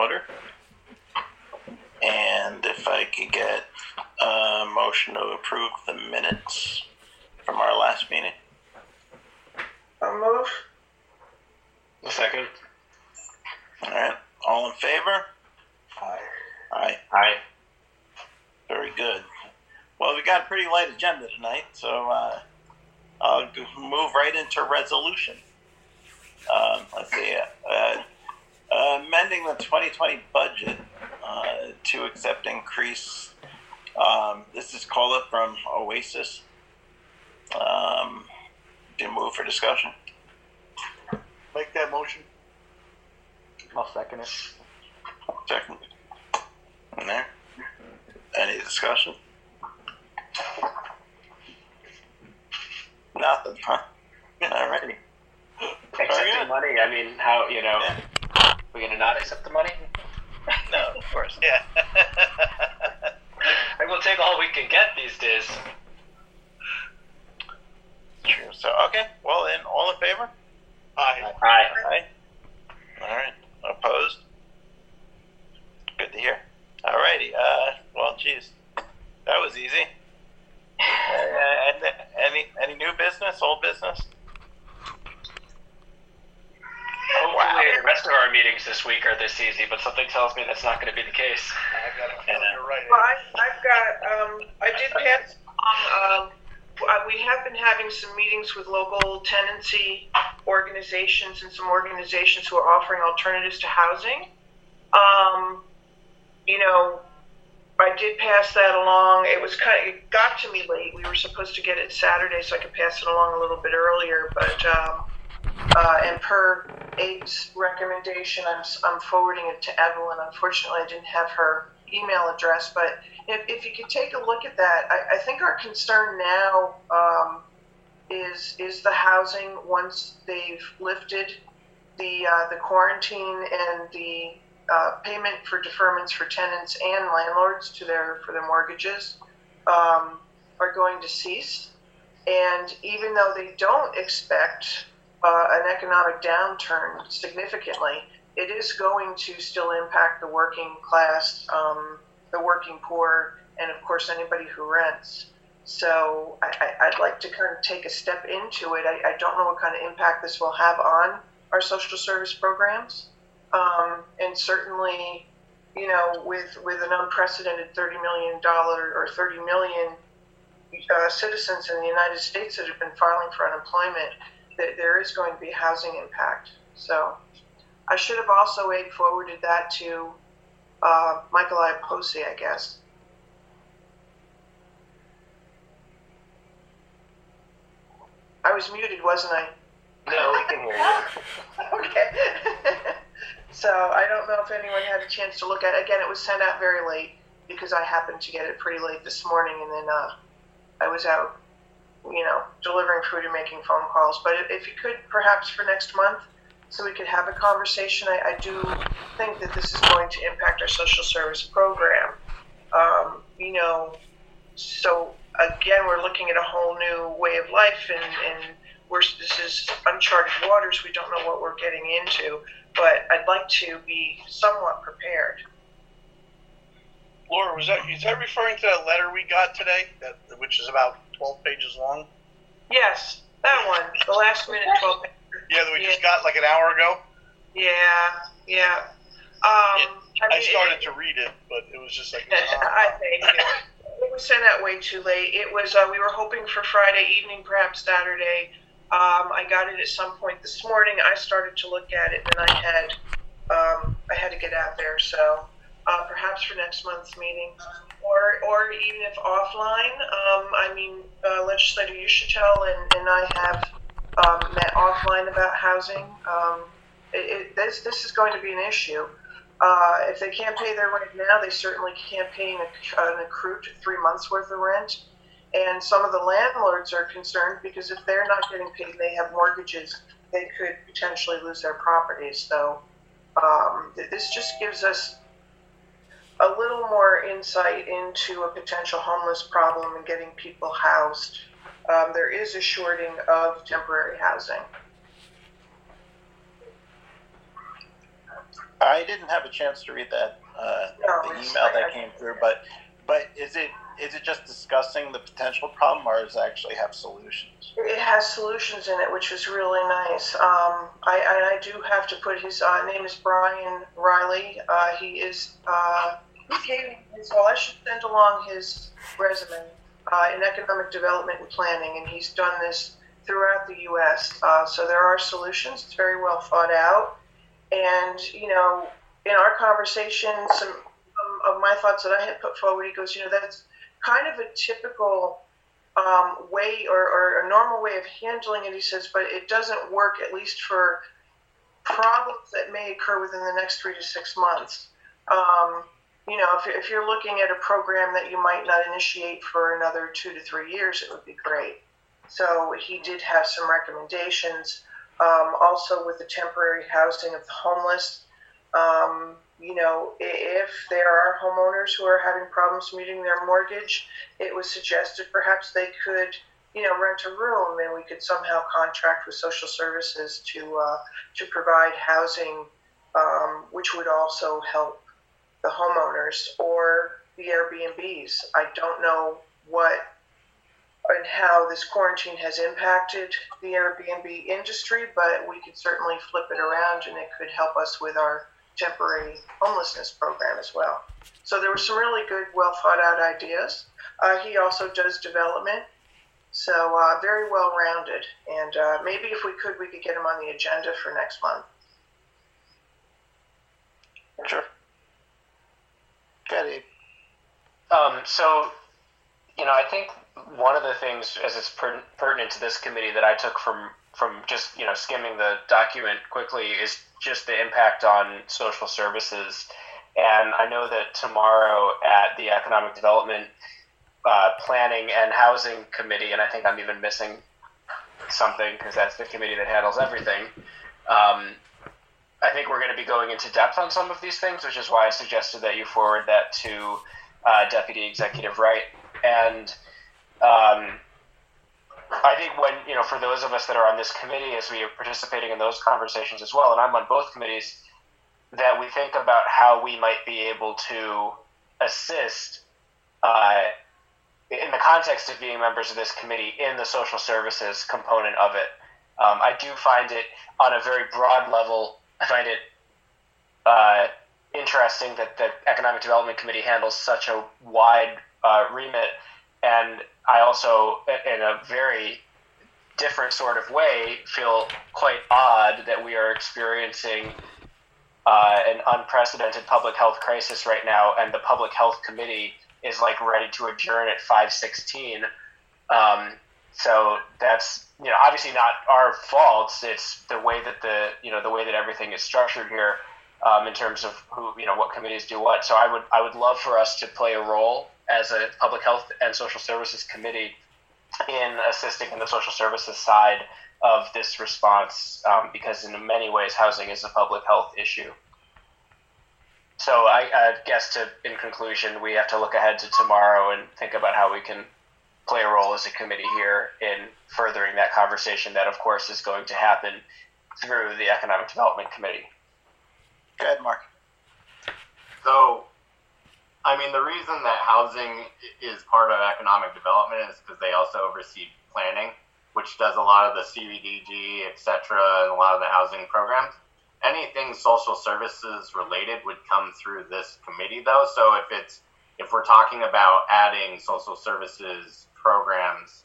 order. And if I could get a motion to approve the minutes from our last meeting. I'll move. A second. All right. All in favor? Aye. Aye. Aye. Very good. Well, we got a pretty light agenda tonight, so I'll move right into resolution. Let's see. Amending the 2020 budget to accept increase. This is called up from Oasis. Do you move for discussion? Make that motion. I'll second it. Second. In there. Any discussion? Nothing, huh? Alrighty. Accepting money, I mean, how, we're going to not accept the money? No, of course. Yeah. I will take all we can get these days. True. So, okay. Well, then, all in favor? Aye. Aye. Aye. All right. Opposed? Good to hear. Alrighty. Well, geez, that was easy. And any new business? Old business? Hopefully the rest of our meetings this week are this easy, but something tells me that's not going to be the case. I got a feeling you're right. Well, I've got, I did pass on, we have been having some meetings with local tenancy organizations and some organizations who are offering alternatives to housing. I did pass that along. It got to me late. We were supposed to get it Saturday so I could pass it along a little bit earlier, but, and per Abe's recommendation, I'm forwarding it to Evelyn. Unfortunately, I didn't have her email address, but if you could take a look at that, I think our concern now is the housing once they've lifted the quarantine and the payment for deferments for tenants and landlords for their mortgages are going to cease. And even though they don't expect an economic downturn significantly, it is going to still impact the working class, the working poor, and of course anybody who rents. So I'd like to kind of take a step into it. I don't know what kind of impact this will have on our social service programs. And certainly, with an unprecedented $30 million or 30 million citizens in the United States that have been filing for unemployment, that there is going to be a housing impact. So I should have also forwarded that to Michael Iapoce, I guess. I was muted, wasn't I? No, we can hear you. Okay. So I don't know if anyone had a chance to look at it. Again, it was sent out very late because I happened to get it pretty late this morning, and then I was out, delivering food and making phone calls. But if you could, perhaps for next month, so we could have a conversation. I do think that this is going to impact our social service program. So again, we're looking at a whole new way of life, and this is uncharted waters. We don't know what we're getting into, but I'd like to be somewhat prepared. Laura, is that referring to that letter we got today, which is about 12 pages long? Yes, that one, the last minute 12 pages. Yeah, that we just got like an hour ago? Yeah. I started to read it, but it was just like... I think it was sent out way too late. It was, we were hoping for Friday evening, perhaps Saturday. I got it at some point this morning. I started to look at it, and I had to get out there. So perhaps for next month's meeting, or even if offline. Legislator Uschitel and I have met offline about housing. This is going to be an issue. If they can't pay their rent now, they certainly can't pay an accrued 3 months worth of rent. And some of the landlords are concerned because if they're not getting paid, they have mortgages, they could potentially lose their properties. So this just gives us a little more insight into a potential homeless problem and getting people housed. There is a shorting of temporary housing. I I didn't have a chance to read that the email that came through, but is it just discussing the potential problem, or does it actually have solutions? It has solutions in it, which is really nice. I do have to put his name is Brian Riley. He is he gave me his, well, I should send along his resume in economic development and planning, and he's done this throughout the U.S. So there are solutions. It's very well thought out. And, you know, in our conversation, some of my thoughts that I had put forward, he goes, you know, that's kind of a typical way or a normal way of handling it, he says, but it doesn't work, at least for problems that may occur within the next 3 to 6 months. You know, if you're looking at a program that you might not initiate for another 2 to 3 years, it would be great. So he did have some recommendations, also with the temporary housing of the homeless. You know, if there are homeowners who are having problems meeting their mortgage, it was suggested perhaps they could, you know, rent a room, and we could somehow contract with social services to provide housing, which would also help the homeowners, or the Airbnbs. I don't know what and how this quarantine has impacted the Airbnb industry, but we could certainly flip it around, and it could help us with our temporary homelessness program as well. So there were some really good, well thought out ideas. He also does development, so very well rounded. And maybe if we could get him on the agenda for next month. Sure. Good. Abe. So, you know, I think one of the things, as it's pertinent to this committee, that I took from just, you know, skimming the document quickly is just the impact on social services. And I know that tomorrow at the Economic Development Planning and Housing Committee, and I think I'm even missing something because that's the committee that handles everything, I think we're going to be going into depth on some of these things, which is why I suggested that you forward that to Deputy Executive Wright. And I think when, you know, for those of us that are on this committee, as we are participating in those conversations as well, and I'm on both committees, that we think about how we might be able to assist in the context of being members of this committee in the social services component of it. I do find it, on a very broad level, I find it interesting that the Economic Development Committee handles such a wide remit. And I also, in a very different sort of way, feel quite odd that we are experiencing an unprecedented public health crisis right now, and the Public Health Committee is like ready to adjourn at 5:16. So that's, you know, obviously not our fault. It's the way that the way that everything is structured here, in terms of who, you know, what committees do what. So I would love for us to play a role as a Public Health and Social Services Committee in assisting in the social services side of this response, because in many ways housing is a public health issue. So I guess in conclusion, we have to look ahead to tomorrow and think about how we can play a role as a committee here in furthering that conversation that, of course, is going to happen through the Economic Development Committee. Go ahead, Mark. So, I mean, the reason that housing is part of economic development is because they also oversee planning, which does a lot of the CBDG, et cetera, and a lot of the housing programs. Anything social services related would come through this committee, though. So if we're talking about adding social services programs,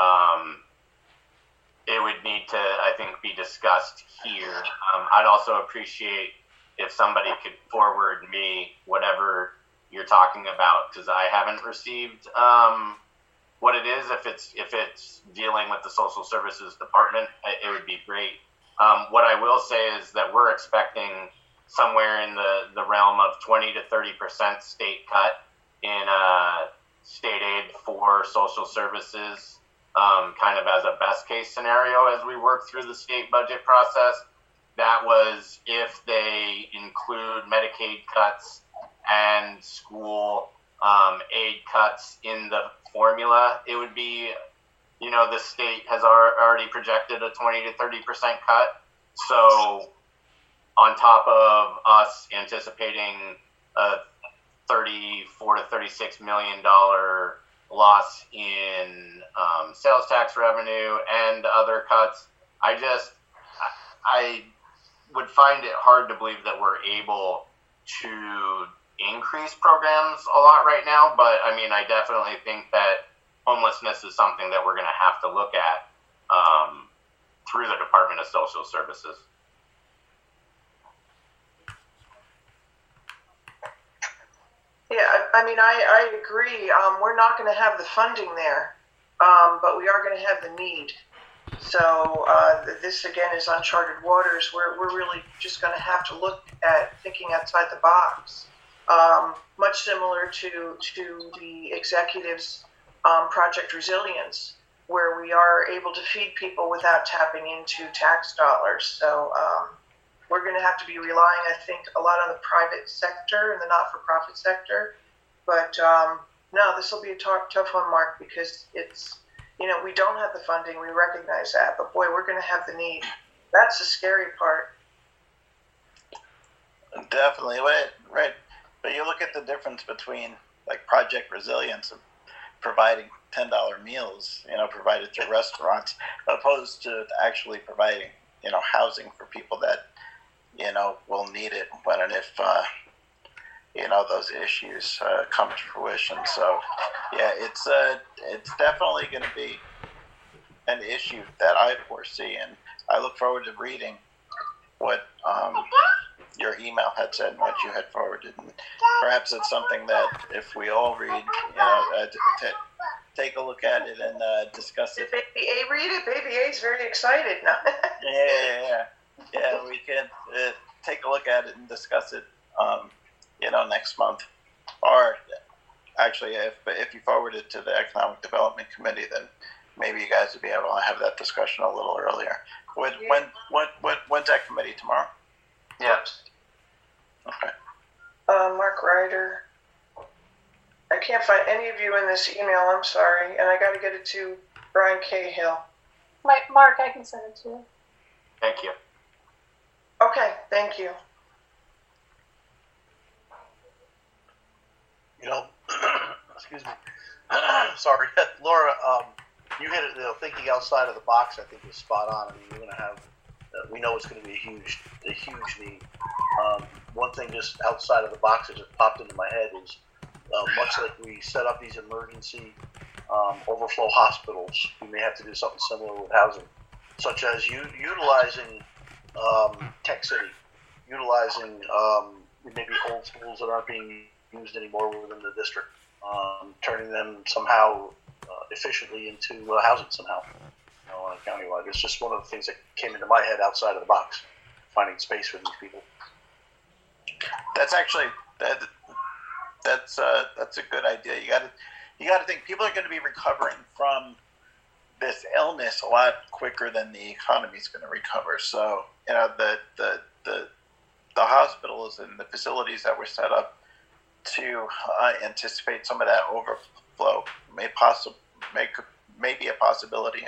it would need to, I think, be discussed here. I'd also appreciate if somebody could forward me whatever you're talking about, because I haven't received what it is. If it's dealing with the social services department, it would be great. What I will say is that we're expecting somewhere in the realm of 20 to 30% state cut in state aid for social services, kind of as a best case scenario as we work through the state budget process. That was if they include Medicaid cuts and school aid cuts in the formula. It would be, you know, the state has already projected a 20 to 30% cut. So on top of us anticipating a $34 to $36 million loss in sales tax revenue and other cuts, I would find it hard to believe that we're able to increase programs a lot right now. But I mean, I definitely think that homelessness is something that we're going to have to look at through the Department of Social Services. Yeah, I mean, I agree. We're not going to have the funding there, but we are going to have the need. So this, again, is uncharted waters. We're really just going to have to look at thinking outside the box, much similar to the executives' Project Resilience, where we are able to feed people without tapping into tax dollars. So we're going to have to be relying, I think, a lot on the private sector and the not-for-profit sector. But no, this will be a tough one, Mark, because it's, we don't have the funding. We recognize that. But, boy, we're going to have the need. That's the scary part. Definitely. Right. But you look at the difference between, like, Project Resilience and providing $10 meals, provided through restaurants, opposed to actually providing, housing for people that, will need it when and if, those issues come to fruition. So, yeah, it's definitely going to be an issue that I foresee, and I look forward to reading what your email had said and what you had forwarded. And perhaps it's something that if we all read, take a look at it and discuss it. Did Baby A read it? Baby A's very excited now. Yeah, we can take a look at it and discuss it, next month. Or actually, if you forward it to the Economic Development Committee, then maybe you guys would be able to have that discussion a little earlier. When's that committee, tomorrow? Yeah. Okay. Mark Ryder. I can't find any of you in this email. I'm sorry, and I got to get it to Brian Cahill. Mark, I can send it to you. Thank you. Okay, thank you. Excuse me. Sorry, Laura. You hit it. Thinking outside of the box, I think, is spot on. I mean, we're going to have. We know it's going to be a huge need. One thing just outside of the box that just popped into my head is, much like we set up these emergency overflow hospitals, we may have to do something similar with housing, such as utilizing Tech City, utilizing maybe old schools that aren't being used anymore within the district, turning them somehow efficiently into housing somehow, countywide. It's just one of the things that came into my head outside of the box, finding space for these people. That's actually that's a good idea. You got to think people are going to be recovering from this illness a lot quicker than the economy is going to recover. So the hospitals and the facilities that were set up to anticipate some of that overflow may be a possibility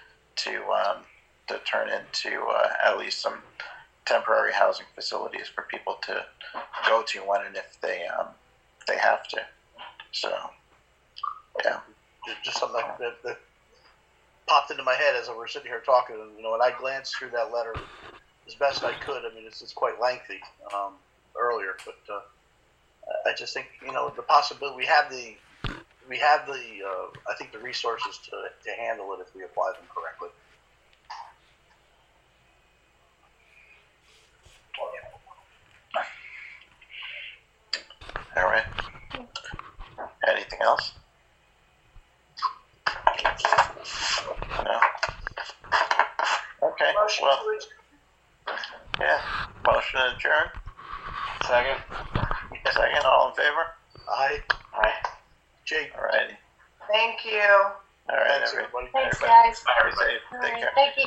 to turn into at least some temporary housing facilities for people to go to when and if they have to. So, yeah. Just something that popped into my head as we were sitting here talking, and I glanced through that letter as best I could. I mean, it's quite lengthy earlier, but I just think the possibility we have the I think the resources to handle it if we apply them correctly. All right. Anything else? No. Okay. Motion Well, to adjourn. yeah. Motion to adjourn. Second. Second. All in favor? Aye. Aye. Jake. All righty. Thank you. All right, Thanks, everybody. everybody. Thanks, guys. Be safe. All Take right, care. thank you.